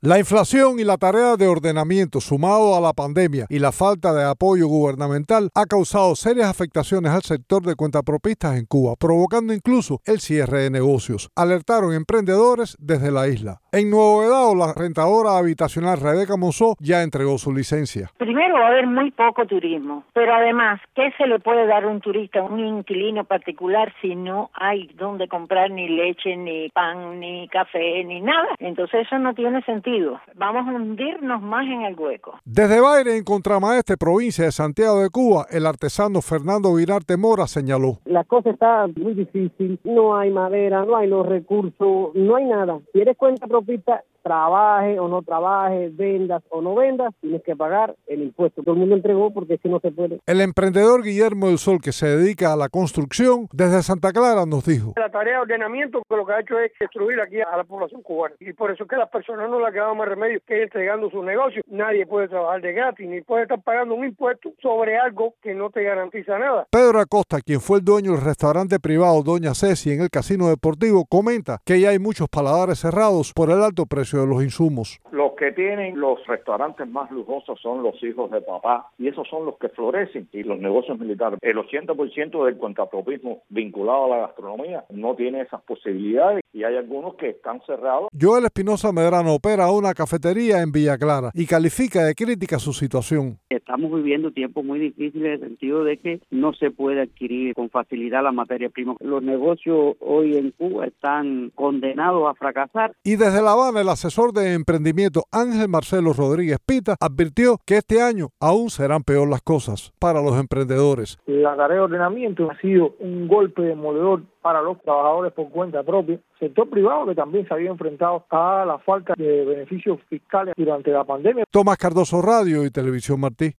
La inflación y la tarea de ordenamiento sumado a la pandemia y la falta de apoyo gubernamental ha causado serias afectaciones al sector de cuentapropistas en Cuba, provocando incluso el cierre de negocios, alertaron emprendedores desde la isla. En Nuevo Vedado, la rentadora habitacional Rebeca Monzó ya entregó su licencia. Primero va a haber muy poco turismo, pero además, ¿qué se le puede dar a un turista, un inquilino particular, si no hay donde comprar ni leche, ni pan, ni café, ni nada? Entonces eso no tiene sentido. Vamos a hundirnos más en el hueco. Desde Baire, en Contramaestre, provincia de Santiago de Cuba, el artesano Fernando Virarte Mora señaló: la cosa está muy difícil, no hay madera, no hay los recursos, no hay nada. Si eres cuentapropista, trabaje o no trabaje, vendas o no vendas, tienes que pagar el impuesto. Todo el mundo entregó porque si no se puede. El emprendedor Guillermo del Sol, que se dedica a la construcción, desde Santa Clara nos dijo: la tarea de ordenamiento lo que ha hecho es destruir aquí a la población cubana. Y por eso es que las personas no le ha quedado más remedio que ir entregando sus negocios. Nadie puede trabajar de gratis, ni puede estar pagando un impuesto sobre algo que no te garantiza nada. Pedro Acosta, quien fue el dueño del restaurante privado Doña Ceci en el Casino Deportivo, comenta que ya hay muchos paladares cerrados por el alto precio de los insumos. Los que tienen los restaurantes más lujosos son los hijos de papá y esos son los que florecen, y los negocios militares. El 80% del cuentapropismo vinculado a la gastronomía no tiene esas posibilidades y hay algunos que están cerrados. Joel Espinosa Medrano opera una cafetería en Villa Clara y califica de crítica su situación. Estamos viviendo tiempos muy difíciles en el sentido de que no se puede adquirir con facilidad la materia prima. Los negocios hoy en Cuba están condenados a fracasar. Y desde La Habana, el asesor de emprendimiento Ángel Marcelo Rodríguez Pita advirtió que este año aún serán peor las cosas para los emprendedores. La tarea de ordenamiento ha sido un golpe demoledor para los trabajadores por cuenta propia, sector privado que también se había enfrentado a la falta de beneficios fiscales durante la pandemia. Tomás Cardoso, Radio y Televisión Martí.